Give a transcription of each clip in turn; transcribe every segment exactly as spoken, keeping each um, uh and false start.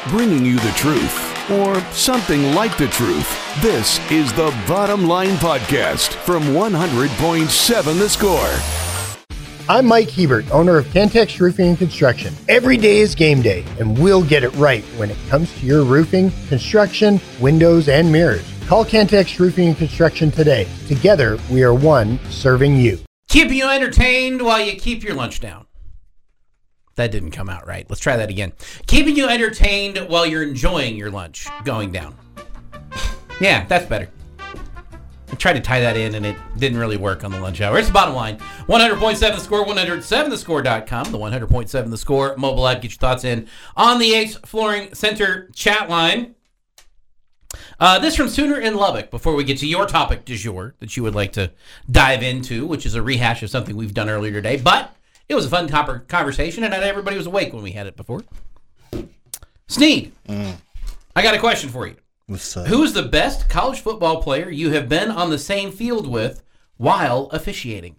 bringing you the truth, or something like the truth. This is the Bottom Line Podcast from one hundred point seven The Score. I'm Mike Hebert, owner of Cantex Roofing and Construction. Every day is game day, and we'll get it right when it comes to your roofing, construction, windows, and mirrors. Call Cantex Roofing and Construction today. Together, we are one serving you. Keeping you entertained while you keep your lunch down. That didn't come out right. Let's try that again. Keeping you entertained while you're enjoying your lunch going down. Yeah, that's better. I tried to tie that in, and it didn't really work on the lunch hour. It's the Bottom Line. one hundred point seven The Score, one oh seven the score dot com, the one hundred point seven The Score mobile app. Get your thoughts in on the Ace Flooring Center chat line. Uh, this from Sooner in Lubbock, before we get to your topic du jour that you would like to dive into, which is a rehash of something we've done earlier today. But it was a fun conversation, and not everybody was awake when we had it before. Sneed, mm. I got a question for you. What's up? Who is the best college football player you have been on the same field with while officiating?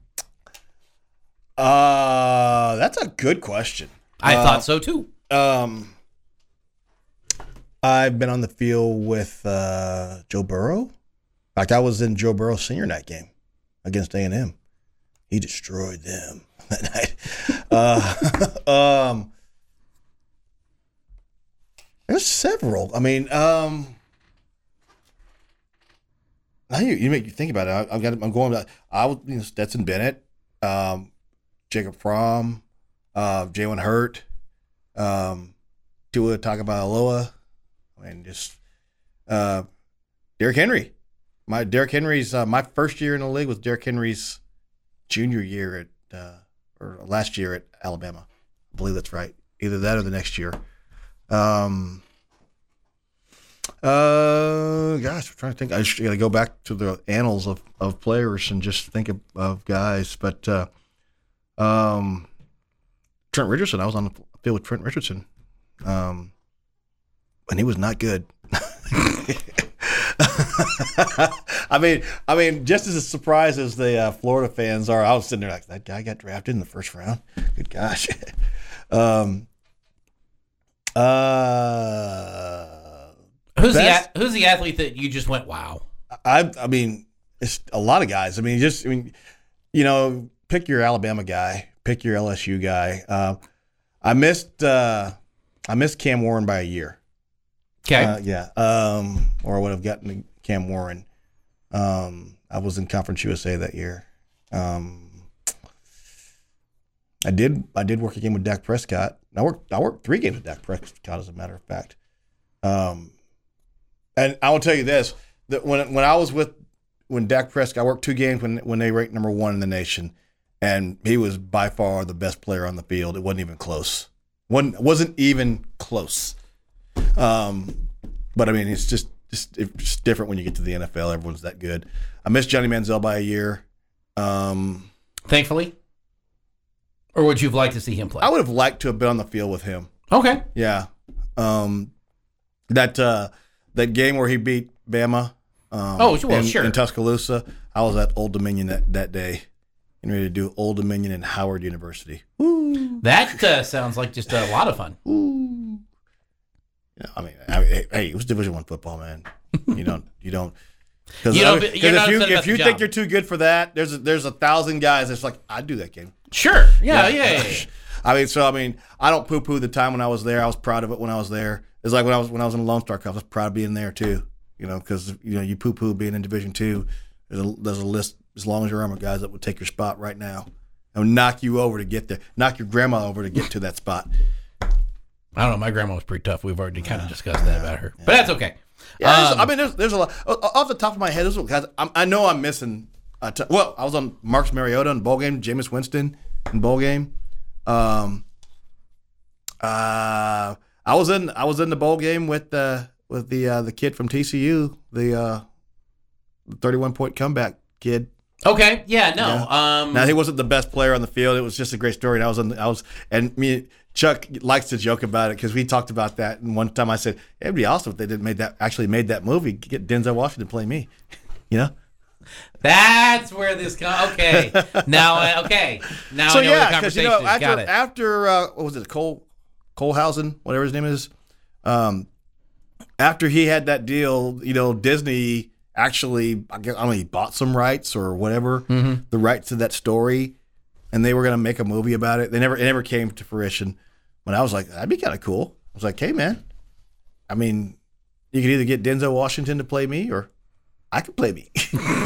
Uh, that's a good question. I uh, thought so, too. Um, I've been on the field with uh, Joe Burrow. In fact, I was in Joe Burrow's senior night game against A and M. He destroyed them that night. uh, um, there's several. I mean, um, now you, you make you think about it. I, I've got. I'm going. I was you know, Stetson Bennett, um, Jacob Fromm, uh, Jalen Hurt, um, Tua Tagovailoa. I mean, just uh, Derrick Henry. My Derrick Henry's uh, my first year in the league was Derrick Henry's junior year at uh, or last year at Alabama. I believe that's right. Either that or the next year. Um. Uh. Gosh, I'm trying to think. I just got to go back to the annals of, of players and just think of, of guys. But uh, um, Trent Richardson. I was on the field with Trent Richardson. Um. And he was not good. I mean, I mean, just as surprised as the uh, Florida fans are, I was sitting there like, that guy got drafted in the first round. Good gosh. um, uh, who's best, the who's the athlete that you just went, wow? I, I mean, it's a lot of guys. I mean, just I mean, you know, pick your Alabama guy, pick your L S U guy. Uh, I missed, uh, I missed Cam Warren by a year. Okay. Uh, yeah. Um, or I would have gotten Cam Warren. Um, I was in Conference U S A that year. Um, I did. I did work a game with Dak Prescott. I worked. I worked three games with Dak Prescott, as a matter of fact. Um, and I will tell you this: that when when I was with when Dak Prescott, I worked two games when when they ranked number one in the nation, and he was by far the best player on the field. It wasn't even close. wasn't wasn't even close. Um, but I mean, it's just, just it's just different when you get to the N F L. Everyone's that good. I missed Johnny Manziel by a year. Um, Thankfully, or would you have liked to see him play? I would have liked to have been on the field with him. Okay. Yeah. Um, that uh, that game where he beat Bama. Um, oh, well, in, sure. In Tuscaloosa, I was at Old Dominion that, that day, and ready to do Old Dominion and Howard University. Woo. That uh, sounds like just a lot of fun. Ooh. Yeah, I mean, I mean, hey, it was Division One football, man. You don't, you don't, because you I mean, if if you if you think you're too good for that, there's a, there's a thousand guys that's like, I'd do that game. Sure, yeah, yeah. yeah, yeah. I mean, so I mean, I don't poo-poo the time when I was there. I was proud of it when I was there. It's like when I was when I was in the Lone Star Cup. I was proud of being there too. You know, because you know you poo-poo being in Division Two. There's a, there's a list as long as your arm of guys that would take your spot right now and knock you over to get there, knock your grandma over to get to that spot. I don't know. My grandma was pretty tough. We've already kind of discussed that about her, but that's okay. Yeah, um, I mean, there's there's a lot off the top of my head. There's guys. I'm, I know I'm missing. A t- well, I was on Marcus Mariota in bowl game, Jameis Winston in bowl game. Um, uh, I was in I was in the bowl game with the with the uh, the kid from T C U, the uh, thirty-one point comeback kid. Okay, yeah, no. Yeah. Um, now he wasn't the best player on the field. It was just a great story. And I was on. I was and me. Chuck likes to joke about it because we talked about that. And one time I said, it'd be awesome if they didn't made that actually made that movie. Get Denzel Washington to play me, you know. That's where this comes. Okay, now I- okay, now so I know yeah, where the because conversation you know is. after Got it. after uh, what was it, Cole Colehausen, whatever his name is, um, after he had that deal, you know, Disney actually, I guess, I don't know, he bought some rights or whatever, mm-hmm. the rights to that story, and they were going to make a movie about it. They never, it never came to fruition. But I was like, that'd be kind of cool. I was like, hey, man, I mean, you could either get Denzel Washington to play me or I could play me.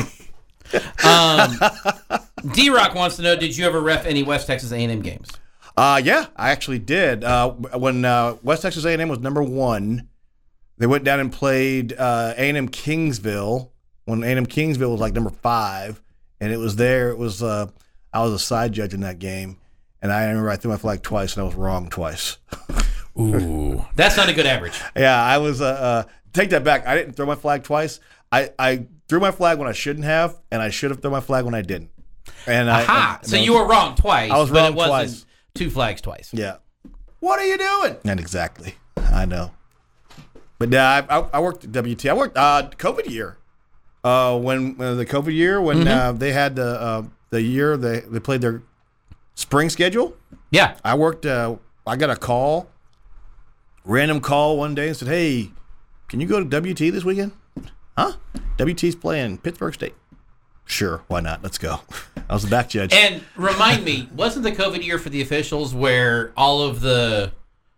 um, D-Rock wants to know, did you ever ref any West Texas A and M games? Uh, yeah, I actually did. Uh, when uh, West Texas A and M was number one, they went down and played uh, A and M Kingsville when A and M Kingsville was like number five, and it was there. It was uh, I was a side judge in that game, and I remember I threw my flag twice, and I was wrong twice. Ooh, that's not a good average. Yeah, I was. Uh, uh, take that back. I didn't throw my flag twice. I, I threw my flag when I shouldn't have, and I should have thrown my flag when I didn't. And I, Aha! and, so and you were wrong twice. I was but wrong it wasn't twice. Two flags twice. Yeah. What are you doing? And exactly. I know. But yeah, I, I, I worked at W T. I worked uh, COVID year. Uh, when uh, the COVID year when mm-hmm. uh, they had the uh, the year they, they played their spring schedule. Yeah. I worked. Uh, I got a call, random call one day and said, "Hey, can you go to W T this weekend?" Huh? W T's playing Pittsburgh State. Sure, why not? Let's go. I was the back judge. And remind me, wasn't the COVID year for the officials where all of the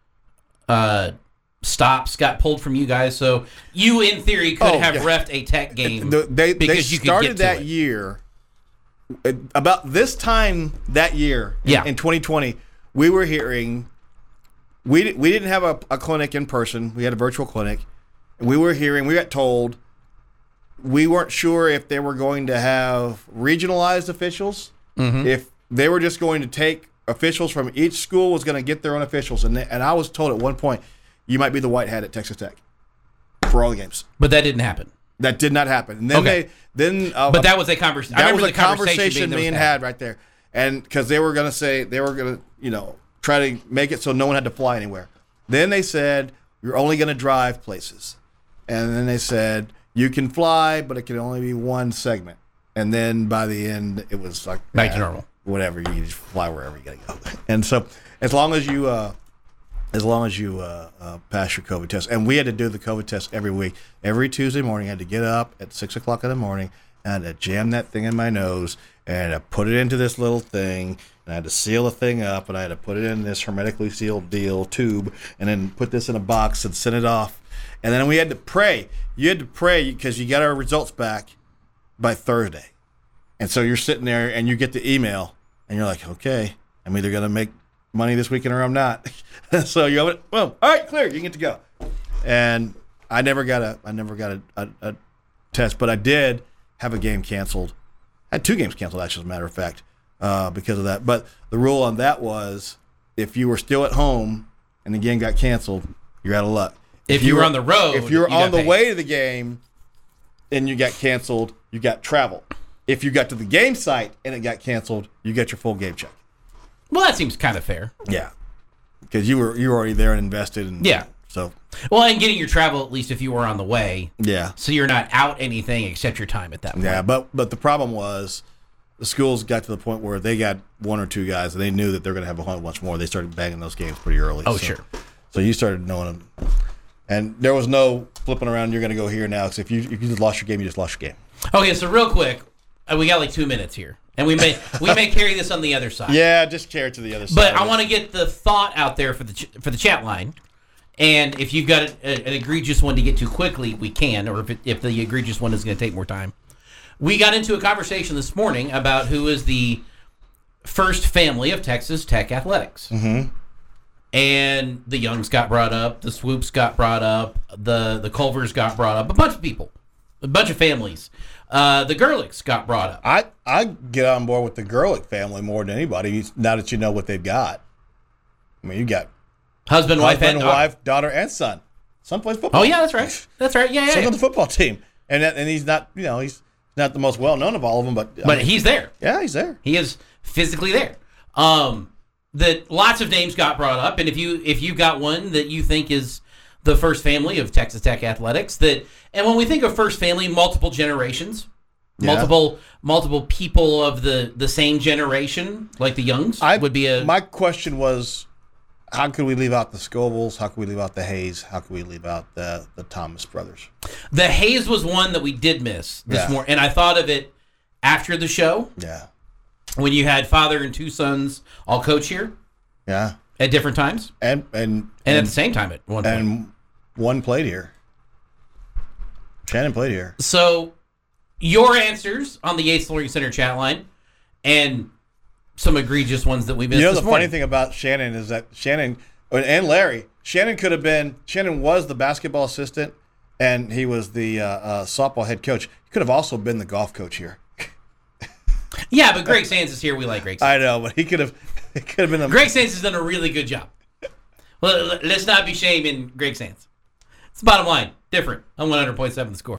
uh, stops got pulled from you guys? So you, in theory, could oh, have yeah. reffed a Tech game the, they, because they you could started get to that it. year. About this time that year, in, yeah. in twenty twenty, we were hearing, we, we didn't have a, a clinic in person. We had a virtual clinic. We were hearing, we got told, we weren't sure if they were going to have regionalized officials, mm-hmm. if they were just going to take officials from each school was going to get their own officials. And they, and I was told at one point, you might be the white hat at Texas Tech for all the games. But that didn't happen. That did not happen. And then okay. they then uh, but that was a conversation. That was a the conversation, conversation being, being had right there, and because they were going to say they were going to you know try to make it so no one had to fly anywhere. Then they said you're only going to drive places, and then they said you can fly, but it can only be one segment. And then by the end, it was like back uh, to normal. Whatever, you can just fly wherever you got to go. And so as long as you. Uh, As long as you uh, uh, pass your COVID test. And we had to do the COVID test every week. Every Tuesday morning, I had to get up at six o'clock in the morning, and I had to jam that thing in my nose, and I had to put it into this little thing, and I had to seal the thing up, and I had to put it in this hermetically sealed deal, tube, and then put this in a box and send it off. And then we had to pray. You had to pray because you got our results back by Thursday. And so you're sitting there, and you get the email, and you're like, okay, I'm either going to make money this weekend or I'm not. So you have it. Well, all right, clear. You get to go. And I never got a, I never got a, a, a test, but I did have a game canceled. I had two games canceled, actually, as a matter of fact, uh, because of that. But the rule on that was, if you were still at home and the game got canceled, you're out of luck. If, if you were on the road, if you were you on the paid. way to the game and you got canceled, you got travel. If you got to the game site and it got canceled, you get your full game check. Well, that seems kind of fair. Yeah, because you were you were already there and invested. And yeah. So. Well, and getting your travel, at least if you were on the way. Yeah. So you're not out anything except your time at that point. Yeah, but but the problem was the schools got to the point where they got one or two guys and they knew that they're going to have a whole bunch more. They started banging those games pretty early. Oh, so, sure. So you started knowing them. And there was no flipping around, you're going to go here now. Because if you, if you just lost your game, you just lost your game. Okay, so real quick, uh, we got like two minutes here. And we may we may carry this on the other side. Yeah, just carry it to the other side. But I want to get the thought out there for the ch- for the chat line. And if you've got a, a, an egregious one to get to quickly, we can. Or if, it, if the egregious one is going to take more time. We got into a conversation this morning about who is the first family of Texas Tech athletics. Mm-hmm. And the Youngs got brought up. The Swoops got brought up. The, the Culvers got brought up. A bunch of people. A bunch of families. Uh, the Gerlichs got brought up. I, I get on board with the Gerlich family more than anybody, now that you know what they've got. I mean, you got husband, wife, husband, and wife, daughter, and son. Son plays football. Oh, yeah, that's right. That's right. Yeah, yeah. Son's yeah. on the football team. And that, and he's not, you know, he's not the most well-known of all of them, but... But I mean, he's there. Yeah, he's there. He is physically there. Um, that lots of names got brought up, and if you if you got one that you think is the first family of Texas Tech athletics, that and when we think of first family, multiple generations, yeah. multiple multiple people of the, the same generation, like the Youngs, I, would be a. My question was, how could we leave out the Scovilles? How could we leave out the Hayes? How could we leave out the the Thomas brothers? The Hayes was one that we did miss this Yeah. morning, and I thought of it after the show Yeah. when you had father and two sons all coach here Yeah. at different times, And and and, at the same time at one point. and one played here. Shannon played here. So, your answers on the Yates Flooring Center chat line, and some egregious ones that we missed You know this the morning. funny thing about Shannon is that Shannon and Larry, Shannon could have been Shannon was the basketball assistant, and he was the uh, uh, softball head coach. He could have also been the golf coach here. Yeah, but Greg Sands is here. We like Greg Sands. I know, but he could have. He could have been the. Greg Sands has done a really good job. Well, l- let's not be shaming Greg Sands. It's the bottom line. Different on one hundred point seven The Score.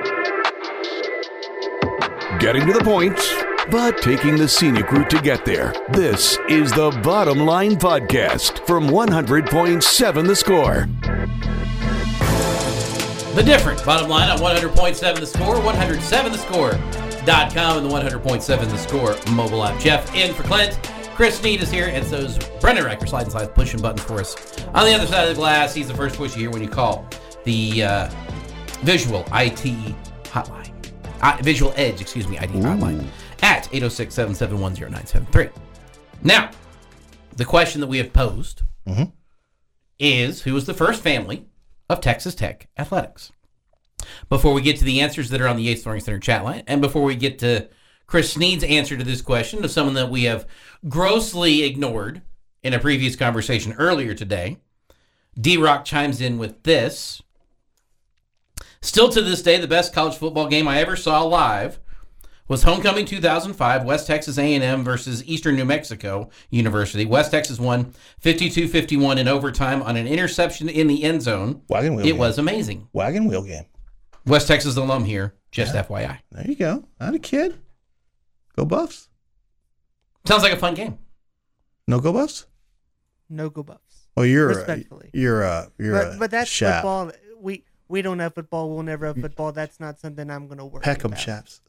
Getting to the point, but taking the scenic route to get there. This is the Bottom Line Podcast from one hundred point seven The Score. The different bottom line on one hundred point seven The Score, one oh seven the score dot com, and the one hundred point seven The Score mobile app. Jeff in for Clint. Chris Sneed is here, and so is Brendan Riker, sliding slides, pushing buttons for us. On the other side of the glass, he's the first push you hear when you call the uh, Visual I T hotline. Uh, Visual Edge, excuse me, I T hotline at eight oh six, seven seven one, oh nine seven three. Now, the question that we have posed Mhm. is, who was the first family of Texas Tech athletics? Before we get to the answers that are on the Yates Flooring Center chat line, and before we get to Chris Sneed's answer to this question of someone that we have grossly ignored in a previous conversation earlier today, D-Rock chimes in with this. Still to this day, the best college football game I ever saw live was Homecoming two thousand five, West Texas A and M versus Eastern New Mexico University. West Texas won fifty-two fifty-one in overtime on an interception in the end zone. Wagon wheel It game. was amazing. Wagon wheel game. West Texas alum here, just F Y I. There you go. Not a kid. Go Buffs. Sounds like a fun game. No go Buffs. No go Buffs. Oh, you're Respectfully. A, you're a you're a But, but that's Shap. football. We we don't have football. We'll never have football. That's not something I'm going to worry Peck 'em, about. chaps.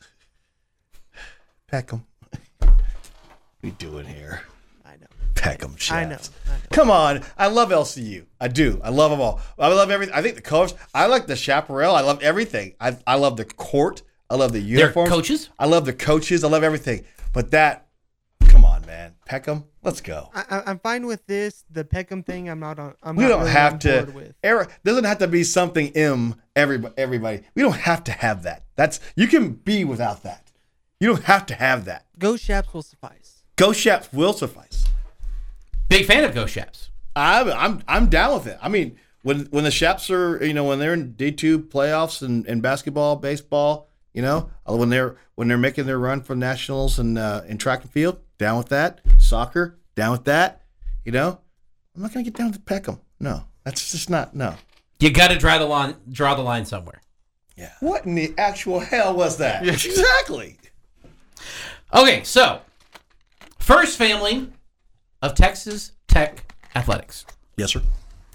Peck 'em. What are we doing here? I know. Peck 'em, chaps. I know. I know. Come on. I love L C U. I do. I love them all. I love everything. I think the colors. I like the chaparral. I love everything. I I love the court. I love the Their uniforms. coaches? I love the coaches. I love everything. But that, come on, man. Peckham, let's go. I, I- I'm fine with this. The Peckham thing, I'm not on. I'm We not don't really have on to. board with. Era doesn't have to be something M. Everybody, everybody. We don't have to have that. That's you can be without that. You don't have to have that. Go Shaps will suffice. Go Shaps will suffice. Big fan of Go Shaps. I'm I'm I'm down with it. I mean, when when the Shaps are, you know, when they're in D two playoffs and, and basketball, baseball, you know, when they're when they're making their run for nationals and uh, in track and field, down with that. Soccer, down with that. You know, I'm not gonna get down with Peckham. No, that's just not no. You got to draw the line. Draw the line somewhere. Yeah. What in the actual hell was that? Exactly. Okay, so first family of Texas Tech athletics. Yes, sir.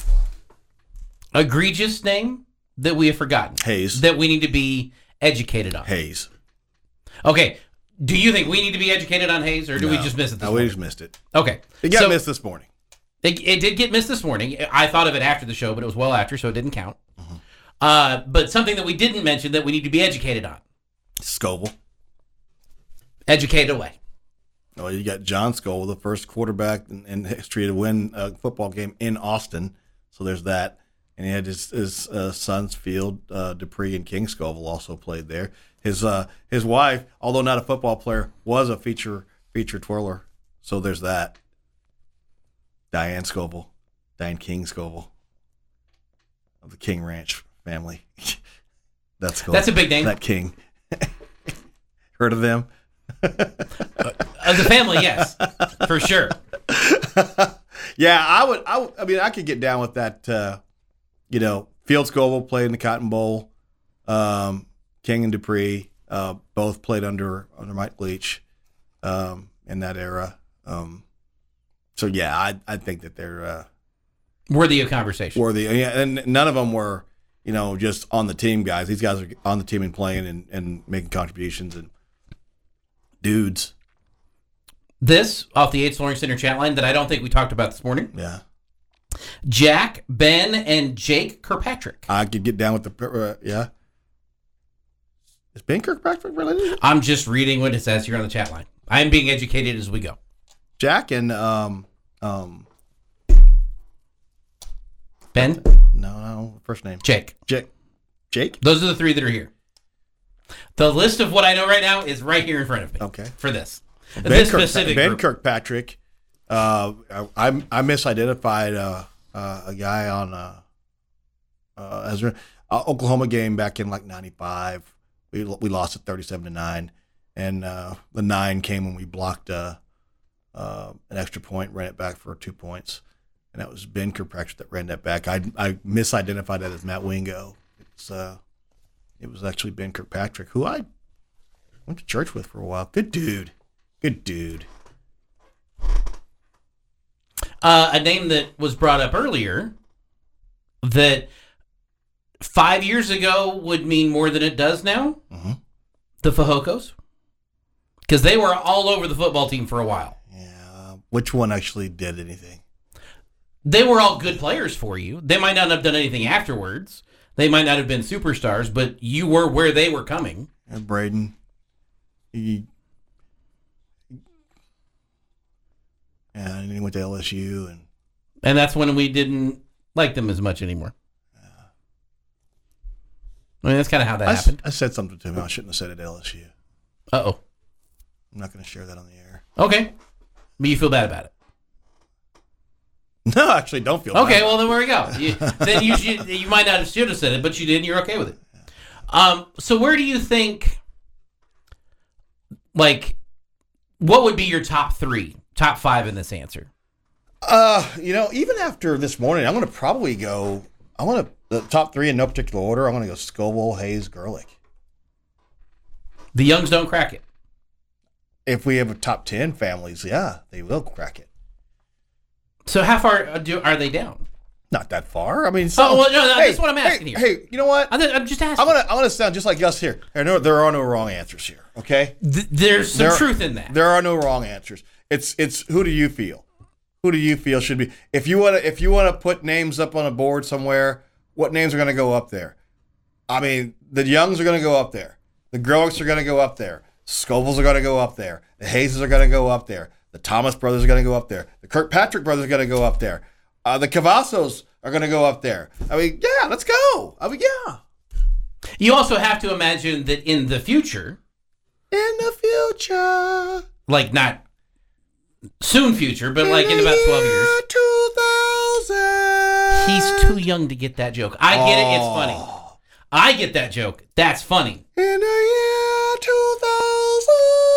Egregious name that we have forgotten. Hayes. That we need to be educated on. Hayes. Okay. Do you think we need to be educated on Hayes, or do we No. just miss it this No, we morning? just missed it. Okay. It got So, missed this morning. It, it did get missed this morning. I thought of it after the show, but it was well after, so it didn't count. Mm-hmm. Uh, but something that we didn't mention that we need to be educated on. Scoville. Educated away. Oh, you got John Scoville, the first quarterback in, in history to win a football game in Austin. So there's that. And he had his, his uh, sons, Field, uh, Dupree, and King Scoville also played there. His uh, his wife, although not a football player, was a feature feature twirler. So there's that. Diane Scoville, Diane King Scoville, of the King Ranch family. That's Scoville. That's a big name. That King. Heard of them? Of the family, yes. For sure. Yeah, I would, I would. I mean, I could get down with that. Uh, you know, Field Scoville played in the Cotton Bowl. Um, King and Dupree uh, both played under under Mike Leach um, in that era. Um, so yeah, I I think that they're uh, Worthy of conversation. worthy. Yeah, and none of them were, you know, just on the team guys. These guys are on the team and playing and, and making contributions and dudes. This, off the Yates Flooring Center chat line, that I don't think we talked about this morning. Yeah, Jack, Ben, and Jake Kirkpatrick. I could get down with the uh, yeah. Is Ben Kirkpatrick related? I'm just reading what it says here on the chat line. I'm being educated as we go. Jack and um um Ben? no no first name Jake. Jake Jake. Those are the three that are here. The list of what I know right now is right here in front of me. Okay. For this. Ben, this Kirk, specific Ben group. Kirkpatrick. Uh, I I misidentified uh, uh, a guy on uh, uh, as a uh, Oklahoma game back in like ninety-five. We we lost at thirty-seven to nine, and uh, the nine came when we blocked uh, uh, an extra point, ran it back for two points, and that was Ben Kirkpatrick that ran that back. I I misidentified that as Matt Wingo. It's uh, it was actually Ben Kirkpatrick, who I went to church with for a while. Good dude, good dude. Uh, a name that was brought up earlier that five years ago would mean more than it does now. Mm-hmm. The Fajocos. Because they were all over the football team for a while. Yeah. Which one actually did anything? They were all good players for you. They might not have done anything afterwards. They might not have been superstars, but you were where they were coming. And Braden. He, yeah, and he went to L S U. And And that's when we didn't like them as much anymore. I mean, that's kind of how that I, happened. I said something to him I shouldn't have said at L S U. Uh-oh. I'm not going to share that on the air. Okay. But you feel bad about it. No, actually, don't feel Okay, bad. well, then there we go. You, then you should, you might not have should have said it, but you did, and you're okay with it. Um, so where do you think, like, what would be your top three, top five in this answer? Uh, you know, even after this morning, I'm going to probably go, I want to, the top three in no particular order, I'm going to go Scoville, Hayes, Gerlich. The Youngs don't crack it. If we have a top ten families, yeah, they will crack it. So how far do, are they down? Not that far. I mean, some, Oh, well, no, no, hey, that's what I'm asking hey, here. Hey, you know what? I'm, I'm just asking. I'm gonna I'm gonna sound just like Gus here. There are no, there are no wrong answers here. Okay. Th- there's some There- truth in that. There are no wrong answers. It's it's who do you feel? Who do you feel should be? If you wanna if you wanna put names up on a board somewhere, what names are gonna go up there? I mean, the Youngs are gonna go up there. The Growics are gonna go up there. Scovilles are gonna go up there. The Hayeses are gonna go up there. The Thomas brothers are gonna go up there. The Kirkpatrick brothers are gonna go up there. Uh, the Cavazos are going to go up there. I mean, yeah, let's go. I mean, yeah. You also have to imagine that in the future, In the future. like not soon future, but like in about twelve years, two thousand. he's too young to get that joke. I get it. It's funny. I get that joke. That's funny. In the year two thousand.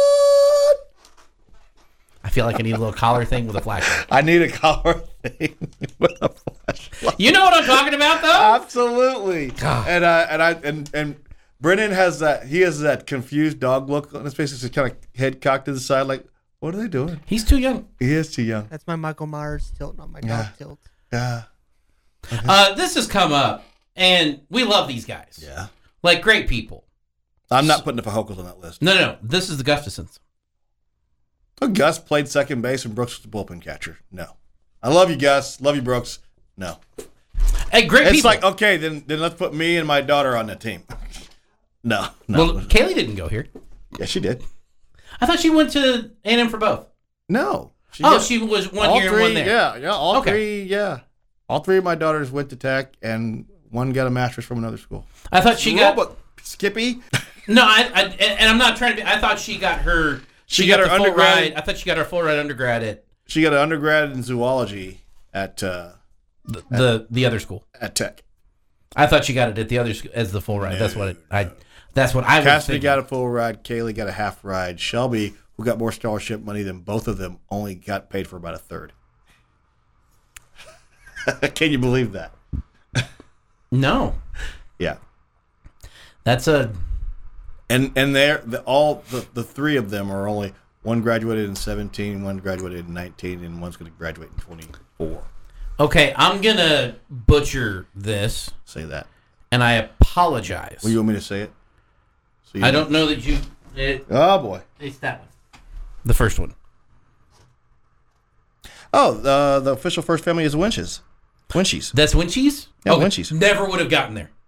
I feel like I need a little collar thing with a flashlight. I need a collar thing with a flashlight. You know what I'm talking about, though? Absolutely. God. And uh, and I and and Brennan has that. He has that confused dog look on his face. He's kind of head cocked to the side, like, what are they doing? He's too young. He is too young. That's my Michael Myers tilt, not my dog Yeah. tilt. Yeah. Uh, this has come up, and we love these guys. Yeah. Like, great people. I'm not putting the Fajocos on that list. No, no, no. This is the Gustafsons. Oh, Gus played second base and Brooks was the bullpen catcher. No. I love you, Gus. Love you, Brooks. No. Hey, great It's people. like, okay, then then let's put me and my daughter on that team. No. No. Well, Kaylee didn't go here. Yeah, she did. I thought she went to A and M for both. No. She Oh, got- she was one all here three, and one there. Yeah, yeah. All Okay. three, yeah. All three of my daughters went to Tech, and one got a master's from another school. I thought she got... Robot- Skippy? No, I, I and I'm not trying to be... I thought she got her... She got her the full undergrad- ride. I thought she got her full ride undergrad at She got an undergrad in zoology at uh, the the, the other school. at Tech. I thought she got it at the other school as the full ride. That's what it, I. That's what I was Cassidy thinking. got a full ride. Kaylee got a half ride. Shelby, who got more scholarship money than both of them, only got paid for about a third. Can you believe that? No, Yeah. that's a. And and they're the, all the, the three of them are only one graduated in seventeen, one graduated in nineteen, and one's going to graduate in twenty-four. Okay, I'm gonna butcher this, Say that. and I apologize. Well, you want me to say it? So you I don't know that you. It, Oh boy. it's that one. The first one. Oh, the the official first family is Winches. Winchies. That's Winchies? Yeah, Winchies. Never would have gotten there.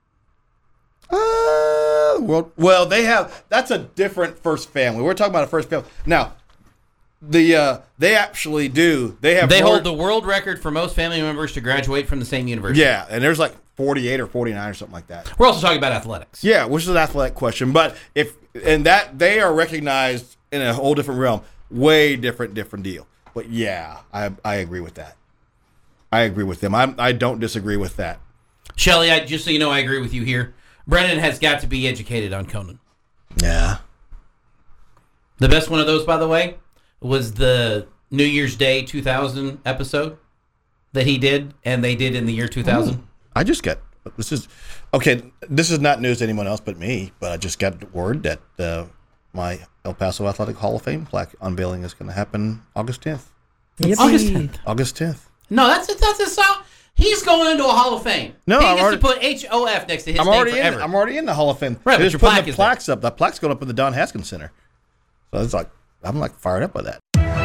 Uh, well, well, they have. That's a different first family. We're talking about a first family now. The uh, they actually do. They have. They more, hold the world record for most family members to graduate from the same university. Yeah, and there's like forty-eight or forty-nine or something like that. We're also talking about athletics. Yeah, which is an athletic question, but if and that they are recognized in a whole different realm, way different, different deal. But yeah, I I agree with that. I agree with them. I I don't disagree with that. Shelly, I, just so you know, I agree with you here. Brennan has got to be educated on Conan. Yeah. The best one of those, by the way, was the New Year's Day two thousand episode that he did, and they did in the year two thousand. Ooh, I just got, this is, okay, this is not news to anyone else but me, but I just got word that uh, my El Paso Athletic Hall of Fame plaque unveiling is going to happen August tenth. August tenth. August tenth. No, that's a, that's a song. He's going into a Hall of Fame. No, he I'm gets already, to put H O F next to his I'm name already forever. in. I'm already in the Hall of Fame. Right, They're but just your putting plaque the is there. plaques up. The plaque's going up in the Don Haskins Center. So it's like I'm like fired up by that.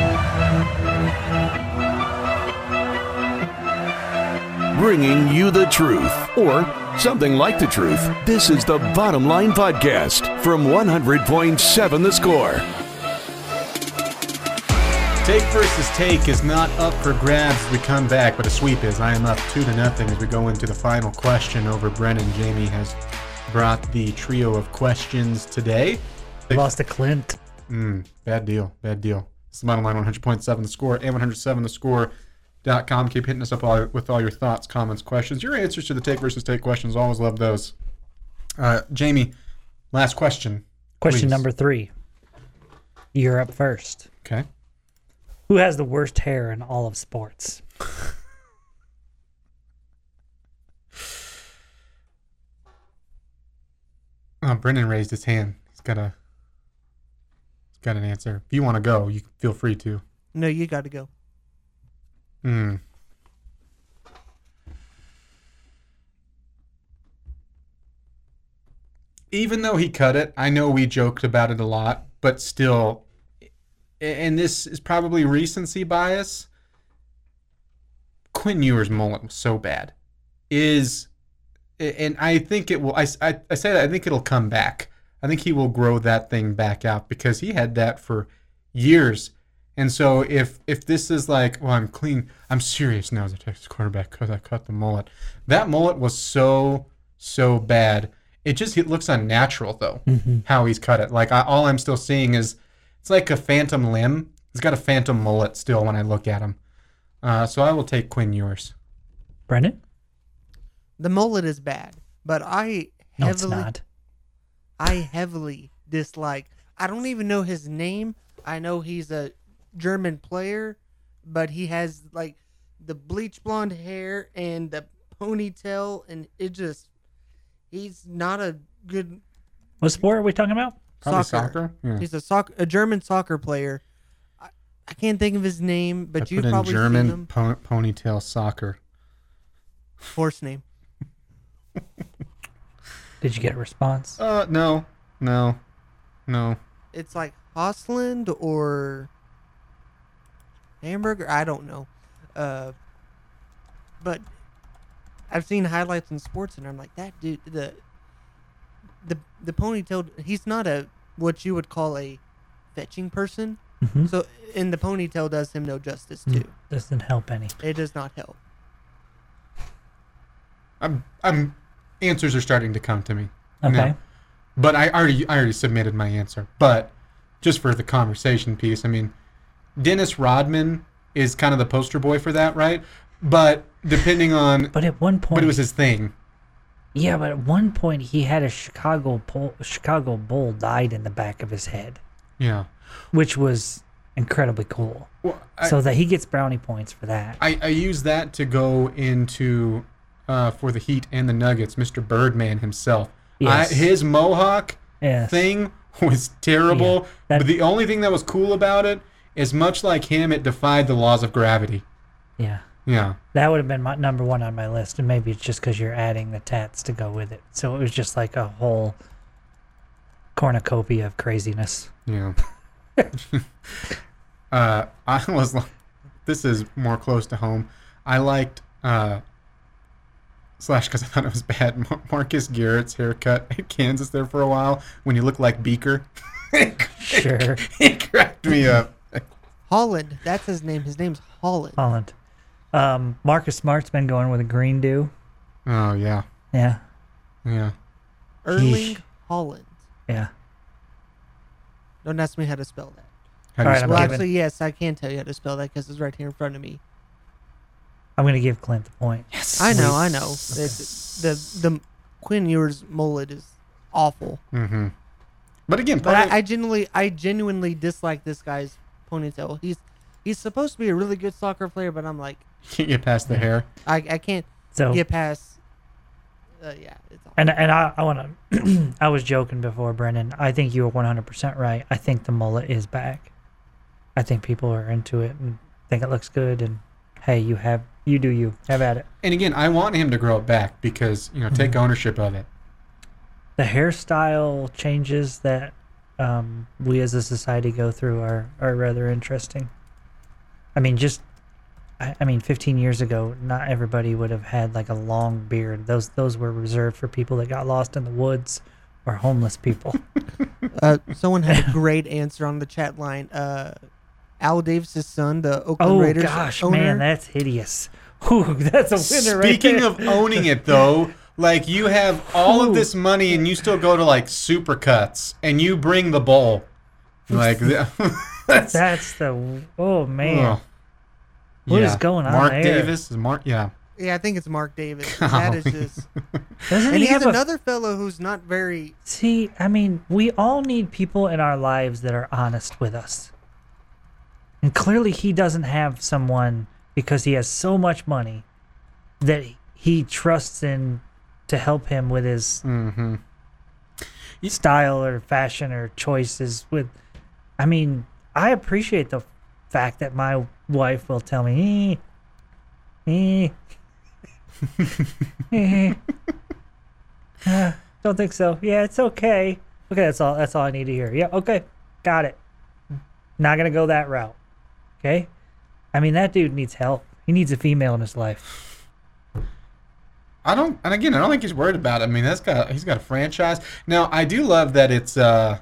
Bringing you the truth, or something like the truth. This is the Bottom Line Podcast from one hundred point seven The Score. Take versus take is not up for grabs as we come back, but a sweep is. I am up two to nothing as we go into the final question over Brennan. Jamie has brought the trio of questions today. They lost to Clint. Mm, bad deal, bad deal. It's the Bottom Line one hundred point seven The Score and one hundred seven the score dot com. Keep hitting us up all, with all your thoughts, comments, questions. Your answers to the take versus take questions. Always love those. Uh, Jamie, last question. Question please. number three. You're up first. Okay. Who has the worst hair in all of sports? Oh, Brennan raised his hand. He's got a he's got an answer. If you want to go, you feel free to. No, you got to go. Hmm. Even though he cut it, I know we joked about it a lot, but still, and this is probably recency bias, Quinn Ewers' mullet was so bad. Is, and I think it will, I, I, I say that, I think it'll come back. I think he will grow that thing back out because he had that for years. And so if if this is like, well, I'm clean, I'm serious now as a Texas quarterback because I cut the mullet. That mullet was so, so bad. It just it looks unnatural, though, mm-hmm. how he's cut it. Like, I, all I'm still seeing is, it's like a phantom limb. He's got a phantom mullet still when I look at him. Uh, so I will take Quinn Ewers. Brennan? The mullet is bad, but I No, it's heavily, not. I heavily dislike. I don't even know his name. I know he's a German player, but he has like the bleach blonde hair and the ponytail, and it just he's not a good What sport are we talking about? Probably soccer. soccer? Yeah. He's a soccer, a German soccer player. I, I can't think of his name, but I you put in probably seen German him. po- ponytail soccer. Horse name. Did you get a response? Uh, no, no, no. It's like Hosland or Hamburger. I don't know. Uh, but I've seen highlights in sports, and I'm like, that dude, the the the ponytail. He's not a what you would call a fetching person. Mm-hmm. So, and the ponytail does him no justice too. Doesn't help any. It does not help. I'm, I'm. Answers are starting to come to me. Okay. now. But I already, I already submitted my answer. But just for the conversation piece, I mean, Dennis Rodman is kind of the poster boy for that, right? But depending on, But at one point, but it was his thing. yeah, but at one point he had a Chicago Bull, Chicago Bull died in the back of his head, Yeah. which was incredibly cool. Well, I, so that he gets brownie points for that. I, I use that to go into uh, for the Heat and the Nuggets, Mister Birdman himself. Yes. I, his mohawk Yes. thing was terrible. Yeah, that- but the only thing that was cool about it is, much like him, it defied the laws of gravity. Yeah. Yeah. That would have been my number one on my list, and maybe it's just because you're adding the tats to go with it. So it was just like a whole cornucopia of craziness. Yeah. uh, I was like, this is more close to home. I liked Uh, slash because I thought it was bad. Mar- Marcus Garrett's haircut at Kansas there for a while when you look like Beaker. Sure. It cracked me up. Holland. That's his name. His name's Holland. Holland. Um, Marcus Smart's been going with a green do. Oh yeah, Yeah. yeah. Erling Yeesh. Holland. Yeah. Don't ask me how to spell that. How do All you right, I'm Well, spell it? giving- actually, yes, I can tell you how to spell that because it's right here in front of me. I'm going to give Clint the point. I know, I know. It's, the the Quinn Ewers mullet is awful. Mm-hmm. But again, But part of- I, I genuinely, I genuinely dislike this guy's ponytail. He's he's supposed to be a really good soccer player, but I'm like, can't get past the hair. I, I can't So, get past. Uh, yeah, it's awful. and and I, I want to, I was joking before, Brennan. I think you were one hundred percent right. I think the mullet is back. I think people are into it and think it looks good. And hey, you have, you do you. Have at it. And again, I want him to grow it back because, you know, take Mm-hmm. ownership of it. The hairstyle changes that um, we as a society go through are, are rather interesting. I mean, just, I, I mean, fifteen years ago, not everybody would have had like a long beard. Those those were reserved for people that got lost in the woods or homeless people. Uh, someone had a great answer on the chat line. Uh, Al Davis' son, the Oakland Oh Raiders gosh, owner. man, that's hideous. Ooh, that's a winner right Speaking there. of owning it, though, like you have all of this money and you still go to like Supercuts and you bring the bowl. Like that's That's the oh man. oh. What is Yeah. going on Mark there? Davis is Mark. Yeah. Yeah, I think it's Mark Davis. That is just, Doesn't and he he's have a another fellow who's not very. See, I mean, we all need people in our lives that are honest with us. And clearly he doesn't have someone because he has so much money that he trusts in to help him with his Mm-hmm. style or fashion or choices with I mean, I appreciate the fact that my wife will tell me, eh, eh, eh. Uh, don't think so. Yeah, it's okay. Okay, that's all. That's all I need to hear. Yeah, okay, got it. Not gonna go that route. Okay. I mean, that dude needs help. He needs a female in his life. I don't, and again, I don't think he's worried about it. I mean, that's got he's got a franchise now. I do love that it's uh,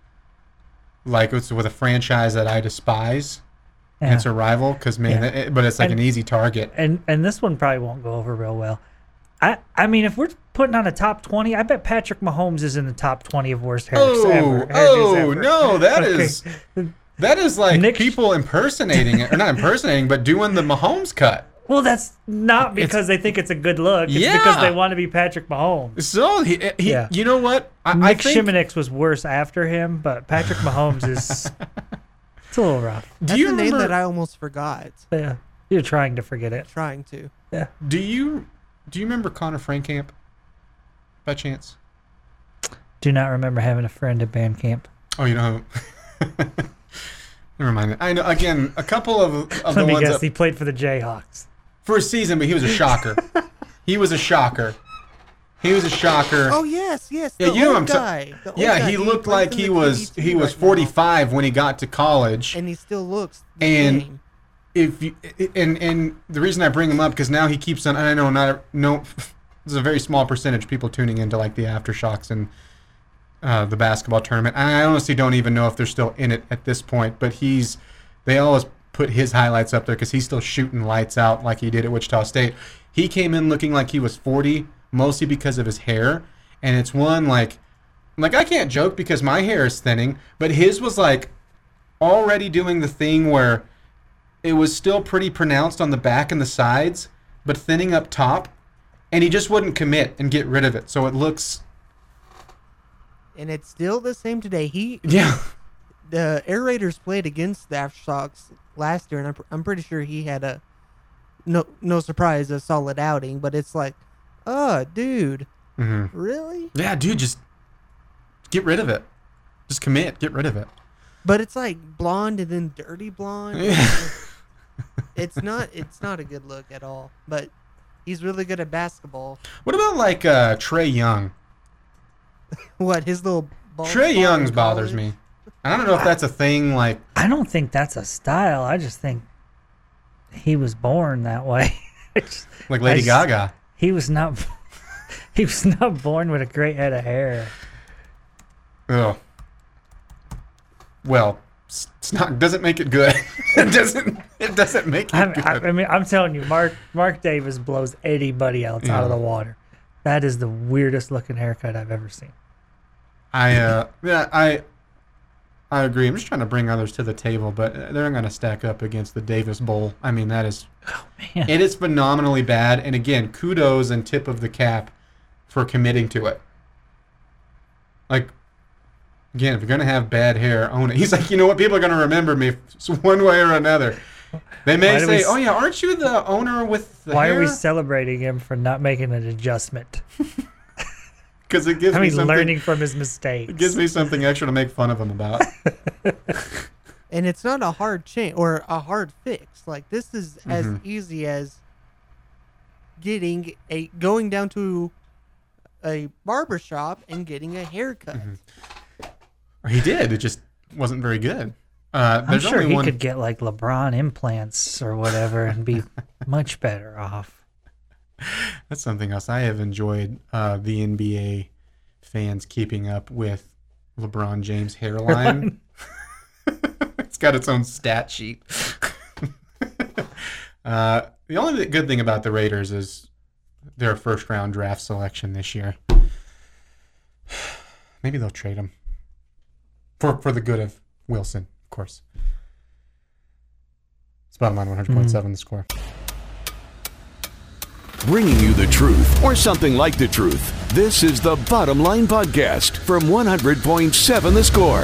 like it's with a franchise that I despise. And Yeah. it's a rival because man, Yeah. it, but it's like And- an easy target. And and this one probably won't go over real well. I I mean, if we're putting on a top twenty, I bet Patrick Mahomes is in the top twenty of worst hairdos Oh, ever. hairdos oh ever. no, that Okay. is that is like Nick- people impersonating it, or not impersonating, but doing the Mahomes cut. Well, that's not because they think it's a good look. It's because Yeah. they want to be Patrick Mahomes. So he, he Yeah. you know what? I, I Nick think, Shimonix was worse after him, but Patrick Mahomes is it's a little rough. do That's you a name remember? that I almost forgot. Yeah, you're trying to forget it. Trying to. Yeah. do you do you remember Connor Frankamp? By chance? Do not remember having a friend at band camp. Oh, you know. Never mind. I know. Again, a couple of, of the Let me ones guess, that, he played for the Jayhawks. for a season, but he was a shocker. He was a shocker. He was a shocker. Oh yes, yes. Yeah, The you know old what I'm ta- guy. The old yeah, guy. he looked plays like in he the was T V he two was right now, forty-five when he got to college. and he still looks the And- same. If you, and and the reason I bring him up because now he keeps on. I know not no, there's a very small percentage of people tuning into like the aftershocks and uh, the basketball tournament. I honestly don't even know if they're still in it at this point. But he's they always put his highlights up there because he's still shooting lights out like he did at Wichita State. He came in looking like he was forty, mostly because of his hair, and it's one like like I can't joke because my hair is thinning, but his was like already doing the thing where it was still pretty pronounced on the back and the sides, but thinning up top, and he just wouldn't commit and get rid of it. So it looks, And it's still the same today. He yeah, the Air Raiders played against the Aftershocks last year, and I'm, pr- I'm pretty sure he had a no no surprise a solid outing. But it's like, oh, dude, hmm really? yeah, dude, just get rid of it. Just commit, get rid of it. But it's like blonde and then dirty blonde. Yeah. It's not it's not a good look at all. But he's really good at basketball. What about like uh, Trey Young? What his little bald Trey spot in Young's bothers college? me. I don't know if that's a thing. Like, I don't think that's a style. I just think he was born that way. Like Lady I just- Gaga. He was not. He was not born with a great head of hair. Oh. Well, it's it's not doesn't make it good. it doesn't. It doesn't make it I'm, good. I, I mean, I'm telling you, Mark Mark Davis blows anybody else out of the water. That is the weirdest looking haircut I've ever seen. I uh yeah I I agree. I'm just trying to bring others to the table, but they're not going to stack up against the Davis Bowl. I mean, that is Man. it is phenomenally bad. And again, kudos and tip of the cap for committing to it. Like, again, if you're going to have bad hair, own it. He's like, you know what? People are going to remember me one way or another. They may Why do say, we s- oh yeah, aren't you the owner with the Why hair? are we celebrating him for not making an adjustment? Because it gives I me mean, something. learning from his mistakes. It gives me something extra to make fun of him about. And it's not a hard change or a hard fix. Like this is as Mhm. easy as getting a going down to a barber shop and getting a haircut. Mm-hmm. He did. It just wasn't very good. Uh, I'm there's sure only he one. could get like LeBron implants or whatever and be much better off. That's something else. I have enjoyed uh, the N B A fans keeping up with LeBron James' hairline. It's got its own stat sheet. uh, the only good thing about the Raiders is their first round draft selection this year. Maybe they'll trade him for for the good of Wilson, of course. It's bottom line one hundred point seven the score. Bringing you the truth, or something like the truth. This is the Bottom Line Podcast from one hundred point seven The Score.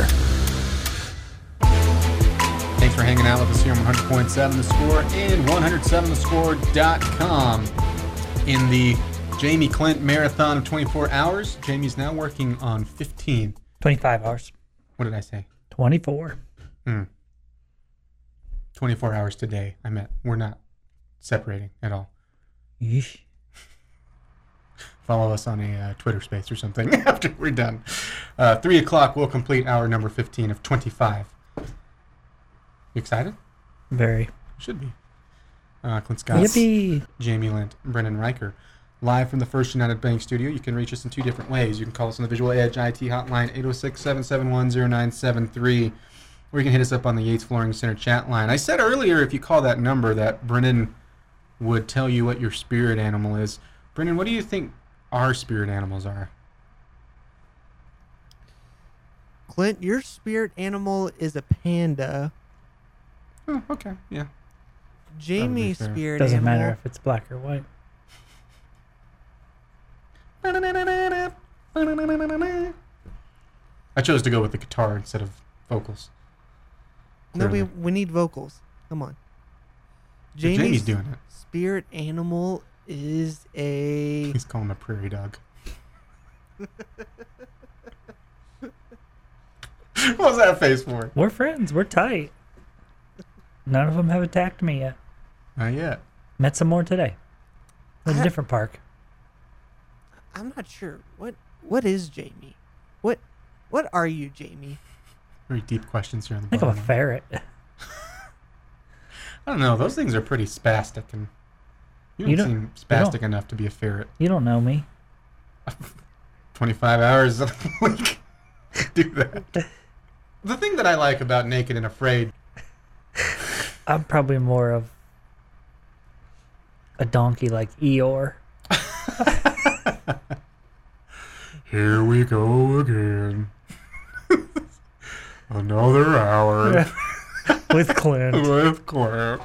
Thanks for hanging out with us here on one hundred point seven The Score and one oh seven the score dot com. In the Jamie Clint Marathon of twenty-four hours, Jamie's now working on fifteen. twenty-five hours. What did I say? twenty-four. Hmm. twenty-four hours today. I meant we're not separating at all. Yeesh. Follow us on a uh, Twitter space or something after we're done. Uh, three o'clock, we'll complete hour number fifteen of twenty-five. You excited? Very. Should be. Uh, Clint Scott. Yippee. Jamie Lint, Brendan Riker. Live from the First United Bank studio. You can reach us in two different ways. You can call us on the Visual Edge I T hotline, eight oh six, seven seven one, oh nine seven three, or you can hit us up on the Yates Flooring Center chat line. I said earlier, if you call that number, that Brendan would tell you what your spirit animal is. Brendan, what do you think our spirit animals are? Clint, your spirit animal is a panda. Oh, okay, yeah. Jamie's fair. spirit Doesn't animal. matter if it's black or white. I chose to go with the guitar instead of vocals. No, we Clearly. we need vocals. Come on. But Jamie's Jamie's doing it. spirit animal is a He's calling him a prairie dog. What was that face for? We're friends. We're tight. None of them have attacked me yet. Not yet. Met some more today. At a I- different park. I'm not sure. What what is Jamie? What what are you, Jamie? Very deep questions here on the I think I'm a bottom. ferret. I don't know. Those things are pretty spastic, and you don't, You don't- seem you spastic don't. enough to be a ferret. You don't know me. twenty-five hours a week. Do that. The thing that I like about Naked and Afraid, I'm probably more of a donkey like Eeyore. here we go again. Another hour With Clint. with Clint.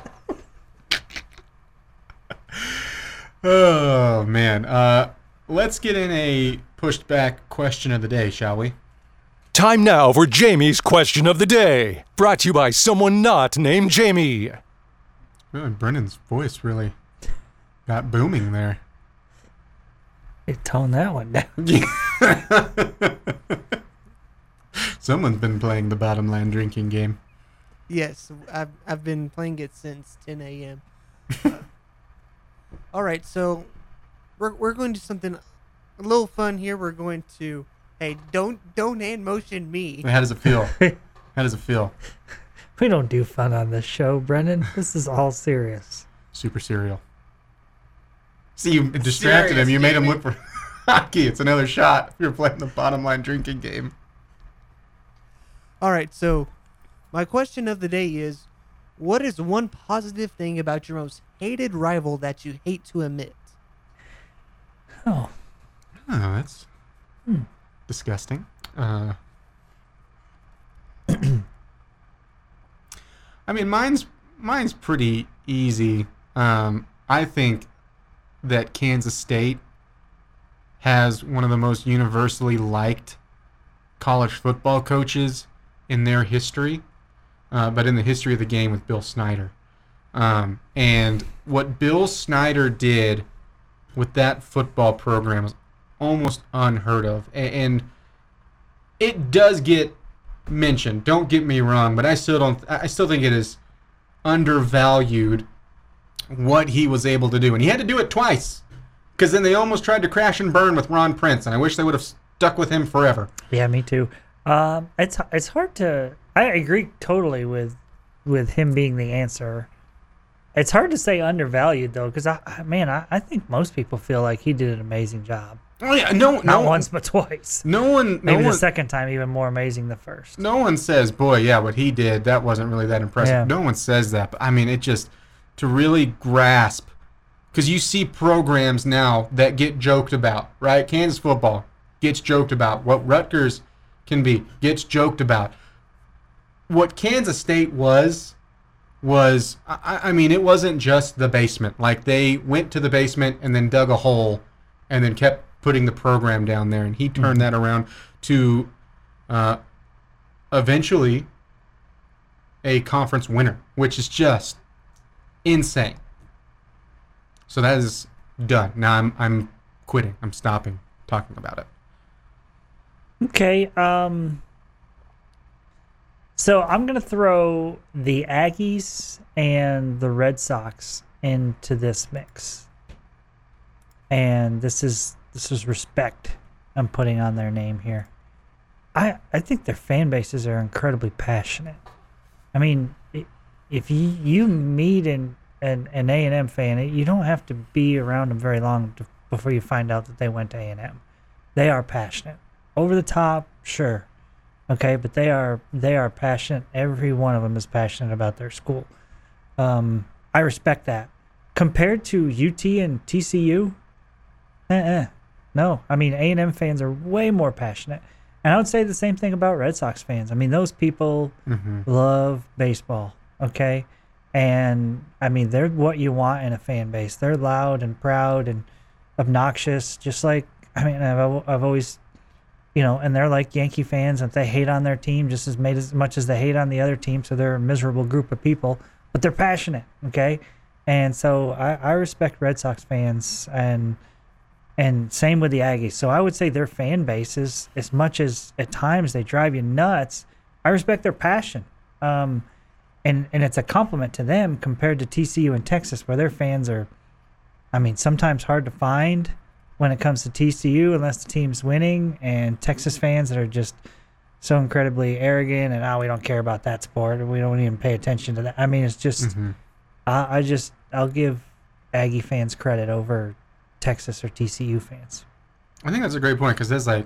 Oh man. Uh, let's get in a pushed back question of the day, shall we? Time now for Jamie's question of the day. Brought to you by someone not named Jamie. Really, Brendan's voice really got booming there. You tone that one down. Someone's been playing the bottom line drinking game. Yes, I've I've been playing it since ten a.m. Uh, all right, so we're we're going to do something a little fun here. We're going to hey, don't don't hand motion me. How does it feel? How does it feel? We don't do fun on this show, Brendan. This is all serious. Super cereal. See, you distracted Serious him. You made him gaming. look for hockey. It's another shot if you're playing the bottom line drinking game. All right, so my question of the day is, what is one positive thing about your most hated rival that you hate to admit? Oh, Oh, that's disgusting. Uh, I mean, mine's mine's pretty easy. Um, I think that Kansas State has one of the most universally liked college football coaches in their history, uh, but in the history of the game with Bill Snyder. Um, and what Bill Snyder did with that football program is almost unheard of. A- And it does get mentioned, don't get me wrong, but I still don't I still think it is undervalued what he was able to do. And he had to do it twice, because then they almost tried to crash and burn with Ron Prince, and I wish they would have stuck with him forever. yeah, me too. Um, it's it's hard to. I agree totally with with him being the answer. It's hard to say undervalued though, because I, I man, I, I think most people feel like he did an amazing job. Oh yeah, no, Not no once, but twice. No one, no Maybe one, the second time even more amazing than the first. no one says, "Boy, yeah, what he did, that wasn't really that impressive." Yeah. No one says that, but I mean, it just to really grasp, because you see programs now that get joked about, right? Kansas football gets joked about. What Rutgers can be gets joked about. What Kansas State was was, I, I mean, it wasn't just the basement. Like, they went to the basement and then dug a hole and then kept putting the program down there, and he turned that around to uh, eventually a conference winner, which is just insane. So that is done. Now I'm I'm quitting. I'm stopping talking about it. Okay. Um. So I'm gonna throw the Aggies and the Red Sox into this mix, and this is this is respect I'm putting on their name here. I I think their fan bases are incredibly passionate. I mean, i- if you you meet an an an A and M fan, you don't have to be around them very long to, before you find out that they went to A and M. They are passionate. Over the top, sure. Okay, but they are they are passionate. Every one of them is passionate about their school. Um, I respect that. Compared to U T and T C U, uh-uh. No. I mean, A and M fans are way more passionate. And I would say the same thing about Red Sox fans. I mean, those people Mm-hmm. love baseball, okay? And, I mean, they're what you want in a fan base. They're loud and proud and obnoxious, just like, I mean, I've, I've always... You know, and they're like Yankee fans, and they hate on their team just as made as much as they hate on the other team. So they're a miserable group of people, but they're passionate, okay? And so I, I respect Red Sox fans, and and same with the Aggies. So I would say their fan base is, as much as at times they drive you nuts, I respect their passion. Um, and and it's a compliment to them compared to T C U and Texas, where their fans are, I mean, sometimes hard to find when it comes to T C U, unless the team's winning, and Texas fans that are just so incredibly arrogant and, oh, we don't care about that sport, or we don't even pay attention to that. I mean, it's just, Mm-hmm. I, I just, I'll give Aggie fans credit over Texas or T C U fans. I think that's a great point, because there's like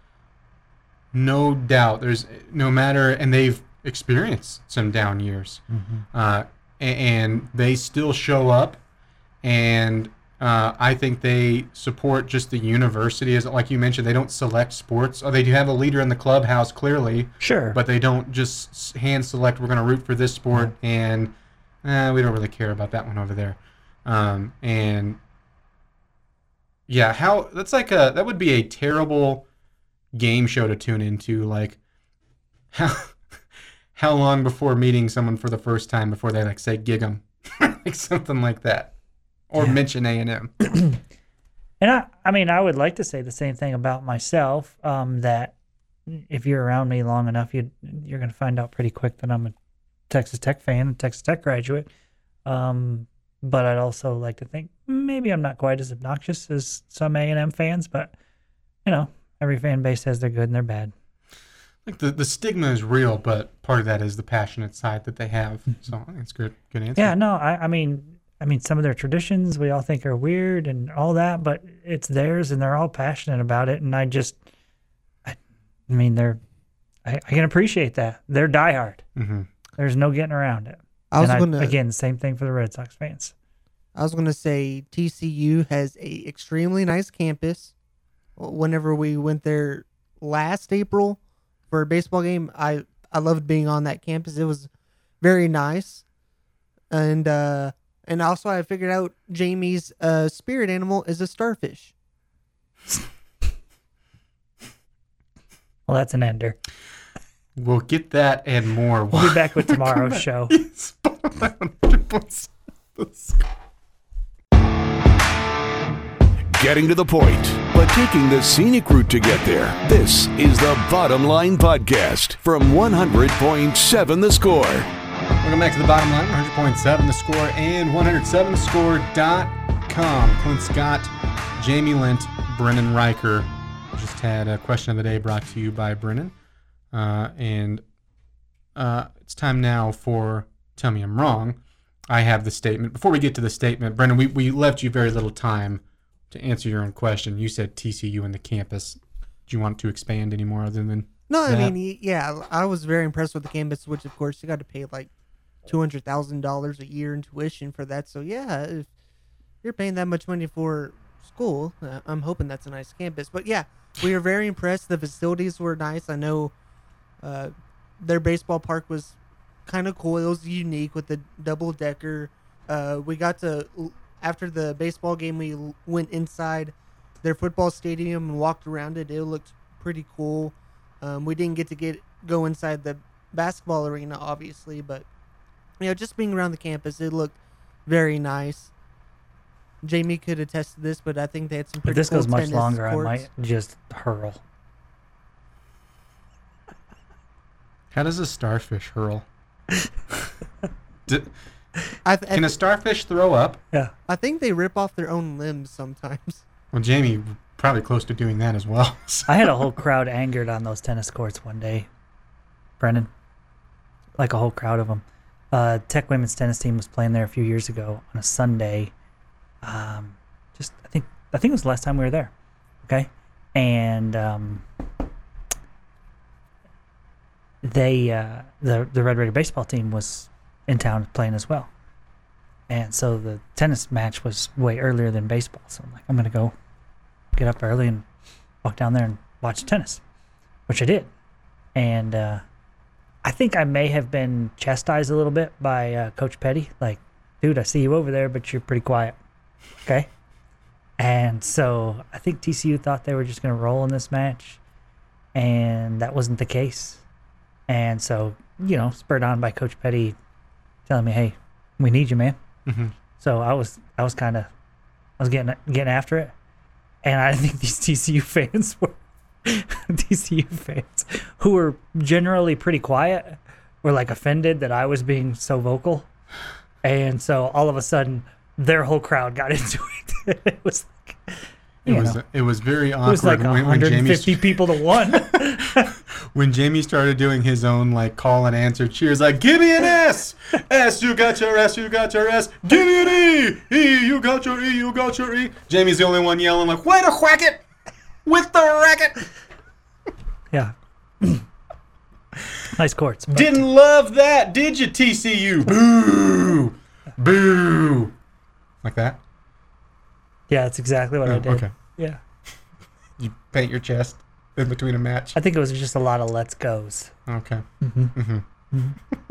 no doubt there's no matter, and they've experienced some down years, uh, a- and they still show up, and uh, I think they support just the university. As like you mentioned, they don't select sports. Or they do have a leader in the clubhouse, clearly, Sure. but they don't just s- hand select. We're going to root for this sport, and eh, we don't really care about that one over there. Um, and yeah, how that's like a that would be a terrible game show to tune into. Like how how long before meeting someone for the first time before they like say gig 'em, like something like that, or Yeah. mention A and M. And I, I mean, I would like to say the same thing about myself, um, that if you're around me long enough, you you're going to find out pretty quick that I'm a Texas Tech fan, a Texas Tech graduate. Um, but I'd also like to think maybe I'm not quite as obnoxious as some A and M fans, but, you know, every fan base has their good and their bad. Like the, the stigma is real, but part of that is the passionate side that they have. So I think it's good good answer. Yeah, no, I, I mean, I mean, some of their traditions we all think are weird and all that, but it's theirs and they're all passionate about it. And I just, I, I mean, they're, I, I can appreciate that. They're diehard. Mm-hmm. There's no getting around it. I was and gonna again, same thing for the Red Sox fans. I was gonna say T C U has a extremely nice campus. Whenever we went there last April for a baseball game, I I loved being on that campus. It was very nice, and uh, and also I figured out Jamie's uh, spirit animal is a starfish. Well, that's an ender. We'll get that and more. We'll be back with tomorrow's show. Getting to the point, but taking the scenic route to get there. This is the Bottom Line Podcast from one hundred point seven The Score. Welcome back to the Bottom Line, one hundred point seven The Score and one oh seven the score dot com. Clint Scott, Jamie Lent, Brennan Riker. Just had a question of the day brought to you by Brennan. Uh, and uh, it's time now for Tell Me I'm Wrong. I have the statement. Before we get to the statement, Brennan, we, we left you very little time to answer your own question. You said T C U and the campus. Do you want to expand any more other than No, that? I mean, yeah, I was very impressed with the campus, which of course you got to pay like two hundred thousand dollars a year in tuition for that. So yeah, if you're paying that much money for school, uh, I'm hoping that's a nice campus. But yeah, we were very impressed. The facilities were nice. I know uh, their baseball park was kind of cool. It was unique with the double decker. Uh, we got to, after the baseball game, we went inside their football stadium and walked around it. It looked pretty cool. Um, we didn't get to get go inside the basketball arena, obviously, but you know, just being around the campus, it looked very nice. Jamie could attest to this, but I think they had some If pretty this cool goes much tennis longer, courts. I might just hurl. How does a starfish hurl? D- I, th- I, can a th- starfish throw up? Yeah. I think they rip off their own limbs sometimes. Well, Jamie, probably close to doing that as well. I had a whole crowd angered on those tennis courts one day, Brennan. Like a whole crowd of them. Uh, Tech women's tennis team was playing there a few years ago on a Sunday. Um, just I think I think it was the last time we were there. Okay, and um, they uh, the the Red Raider baseball team was in town playing as well, and so the tennis match was way earlier than baseball. So I'm like, I'm gonna go get up early and walk down there and watch tennis, which I did, and uh, I think I may have been chastised a little bit by uh, Coach Petty. Like, dude, I see you over there, but you're pretty quiet. Okay. And so I think T C U thought they were just going to roll in this match, and that wasn't the case. And so, you know, spurred on by Coach Petty telling me, "Hey, we need you, man." Mm-hmm. So I was, I was kind of, I was getting getting after it, and I think these T C U fans were, T C U fans who were generally pretty quiet were like offended that I was being so vocal, and so all of a sudden their whole crowd got into it. It was like, It you was know, it was very it awkward was like when, when one hundred Jamie fifty people to one. when Jamie started doing his own like call and answer cheers, like give me an S, S you got your S, you got your S, give me an E, E you got your E, you got your E. Jamie's the only one yelling like, way to whack it with the racket. Yeah. Nice courts. but- Didn't love that, did you, T C U? Boo, boo, like that. Yeah, that's exactly what I Oh, did. okay. Yeah. You paint your chest in between a match. I think it was just a lot of let's goes. Okay. Mm-hmm. Mm-hmm.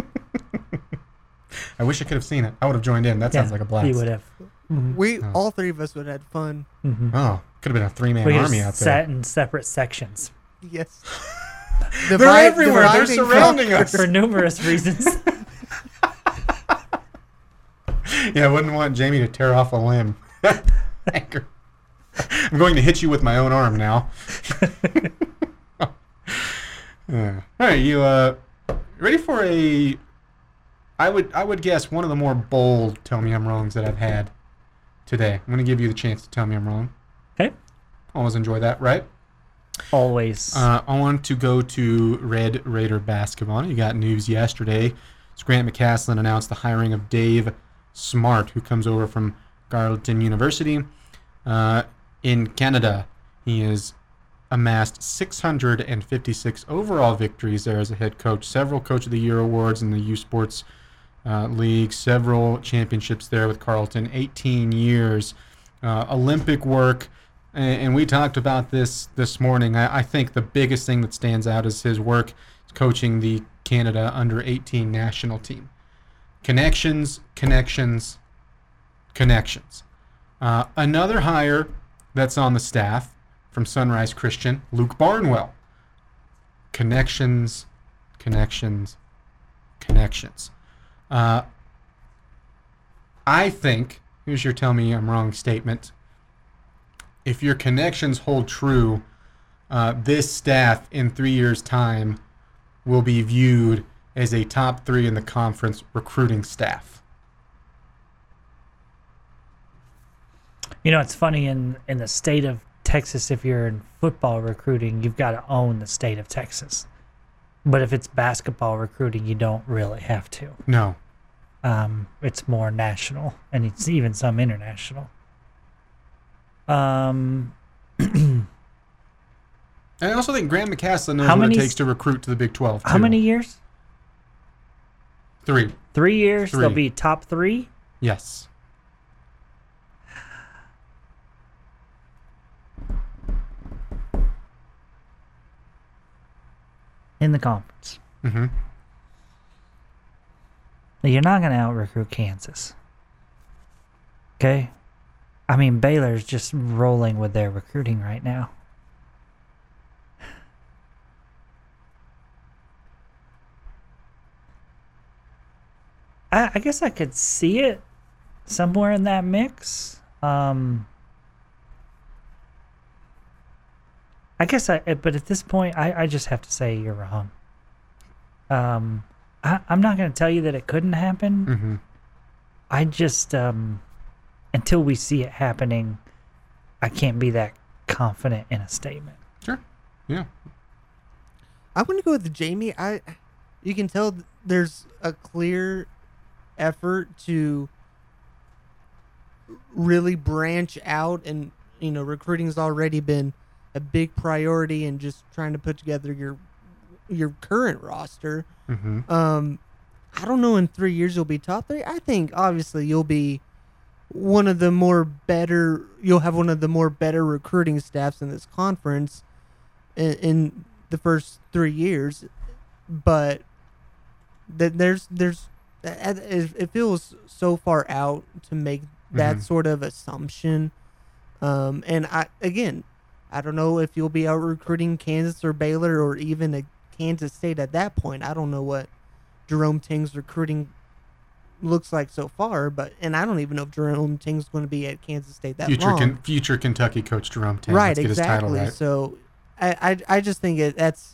I wish I could have seen it. I would have joined in. That sounds Yeah, like a blast. You would have. Mhm. We Oh. all three of us would have had fun. Mhm. Oh, could have been a three-man We army just out there. sat in separate sections Yes. They're everywhere. They're dividing surrounding us. for numerous reasons. Yeah, I wouldn't want Jamie to tear off a limb. Anchor. I'm going to hit you with my own arm now. uh, all right, you uh, ready for a? I would I would guess one of the more bold "Tell Me I'm Wrongs" that I've had today. I'm going to give you the chance to tell me I'm wrong. Okay. Always enjoy that, right? Always. Uh, I want to go to Red Raider basketball. You got news yesterday. Grant McCaslin announced the hiring of Dave Smart, who comes over from Carleton University uh, in Canada. He has amassed six hundred fifty-six overall victories there as a head coach, several Coach of the Year awards in the U Sports uh, League, several championships there with Carleton, eighteen years, uh, Olympic work. And, and we talked about this this morning. I, I think the biggest thing that stands out is his work coaching the Canada under eighteen national team. Connections, connections, connections. Uh, another hire that's on the staff from Sunrise Christian, Luke Barnwell. Connections, connections, connections. Uh, I think, here's your tell me I'm wrong statement. If your connections hold true, uh, this staff in three years' time will be viewed as a top three in the conference recruiting staff. You know, it's funny in, in the state of Texas, if you're in football recruiting, you've got to own the state of Texas. But if it's basketball recruiting, you don't really have to. No. Um, it's more national, and it's even some international. Um, and I also think Grant McCaslin knows How what many it s- takes to recruit to the Big twelve. how too. many years? Three. Three years? Three. They'll be top three? Yes. In the conference. Mm-hmm. You're not going to out-recruit Kansas. Okay? I mean, Baylor's just rolling with their recruiting right now. I, I guess I could see it somewhere in that mix. Um, I guess I, but at this point, I, I just have to say you're wrong. Um, I, I'm not going to tell you that it couldn't happen. Mm-hmm. I just, um, until we see it happening, I can't be that confident in a statement. Sure. Yeah. I want to go with Jamie. I, you can tell th- there's a clear effort to really branch out, and you know, recruiting's already been a big priority, and just trying to put together your your current roster. Mm-hmm. Um, I don't know. In three years, you'll be top three. I think obviously you'll be one of the more better. You'll have one of the more better recruiting staffs in this conference in, in the first three years. But that there's there's it feels so far out to make that Mhm. sort of assumption. Um, and I again, I don't know if you'll be out recruiting Kansas or Baylor or even a Kansas State at that point. I don't know what Jerome Ting's recruiting looks like so far, but and I don't even know if Jerome Ting's going to be at Kansas State that Future long. Ken, future Kentucky coach Jerome Ting. Right, Let's get exactly. his title right. So, I, I I just think it, that's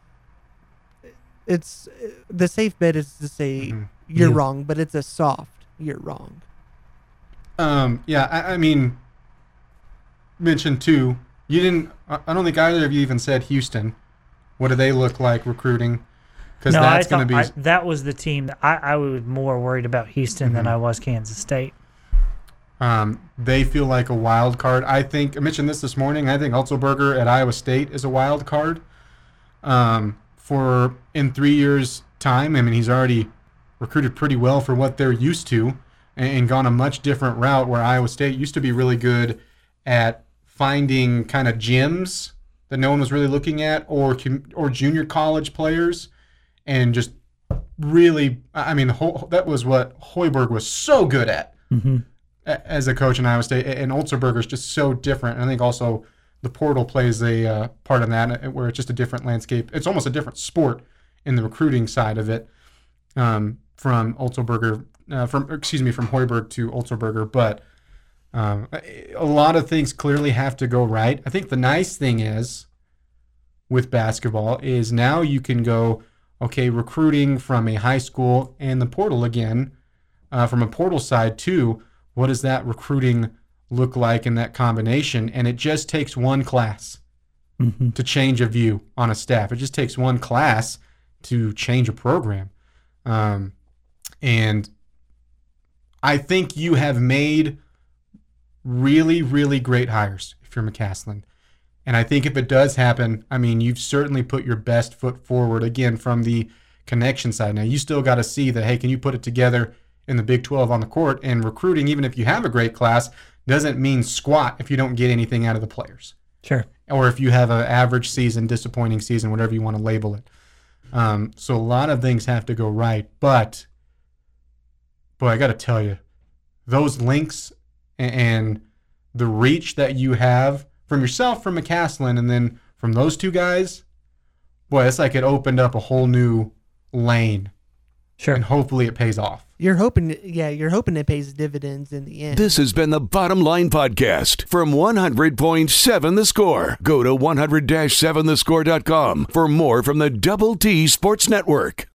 it's the safe bet is to say Mhm. you're Yeah. wrong, but it's a soft you're wrong. Um, yeah, I, I mean, mentioned too, you didn't, I I don't think either of you even said Houston. What do they look like recruiting? Because No, that's I going to thought be, I, that was the team that I, I was more worried about Houston than Mhm. I was Kansas State. um, they feel like a wild card. I think, I mentioned this this morning, I think Otzelberger at Iowa State is a wild card. Um, for in three years' time, I mean, he's already recruited pretty well for what they're used to and, and gone a much different route where Iowa State used to be really good at finding kind of gems that no one was really looking at, or com- or junior college players, and just really, I mean, Ho- that was what Hoiberg was so good at Mm-hmm. a- as a coach in Iowa State, and Otzelberger is just so different. And I think also the portal plays a uh, part in that, where it's just a different landscape. It's almost a different sport in the recruiting side of it, um, from Otzelberger, uh, from excuse me, from Hoiberg to Otzelberger. But um, a lot of things clearly have to go right. I think the nice thing is with basketball is now you can go, okay, recruiting from a high school and the portal again, uh, from a portal side too. What does that recruiting look like in that combination? And it just takes one class Mm-hmm. to change a view on a staff. It just takes one class to change a program. Um, and I think you have made really, really great hires if you're McCasland. And I think if it does happen, I mean, you've certainly put your best foot forward, again, from the connection side. Now, you still got to see that, hey, can you put it together in the Big twelve on the court? And recruiting, even if you have a great class, doesn't mean squat if you don't get anything out of the players. Sure. Or if you have an average season, disappointing season, whatever you want to label it. Um, so a lot of things have to go right. But, boy, I got to tell you, those links and the reach that you have from yourself, from McCasland, and then from those two guys, boy, it's like it opened up a whole new lane. Sure. And hopefully it pays off. You're hoping, yeah, you're hoping it pays dividends in the end. This has been the Bottom Line Podcast from one hundred point seven The Score. Go to one hundred dash seven the score dot com for more from the Double T Sports Network.